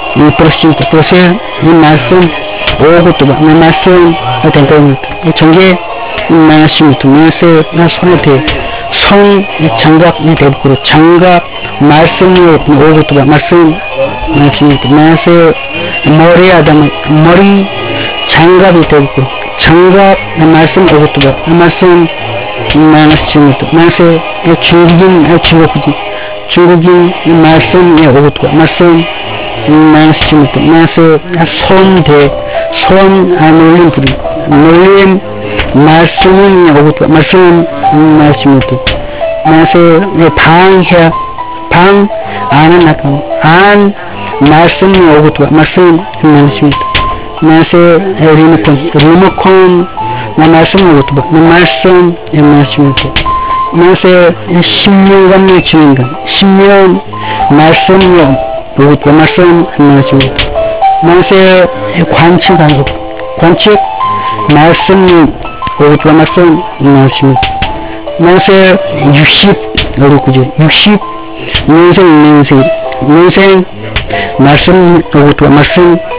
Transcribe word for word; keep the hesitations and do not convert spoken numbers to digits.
이 프로시니까 그래서 이 말씀 오고도 봐 이 말씀 어떤 겁니까 이 전개 이 말씀부터 그래서 나 손에 대 손 장갑이 되고 장갑 말씀이 오고도 봐 말씀 말씀부터 그래서 머리 하다면 머리 장갑이 되고 장갑 말씀 오고도 봐 말씀 말씀부터 그래서 중국인 중국인 중국인 말씀이 오고도 봐 말씀 말씀부터 그래서 손대 손 놀림 부리 놀림 말씀은 오고도 말씀 말씀부터 그래서 방해 방 안은 나가 안 말씀이 오고도 말씀 말씀부터 그래서 리모컨 리모컨 나 말씀 오고도 나 말씀 말씀부터 그래서 십 년간 지낸다 십 년 말씀이 오고도 말씀 말씀부터 그래서 관측하고 관측 말씀이 오고도 말씀 말씀부터 그래서 육십 그죠 육십 년생 년생 년생 말씀 오고도 말씀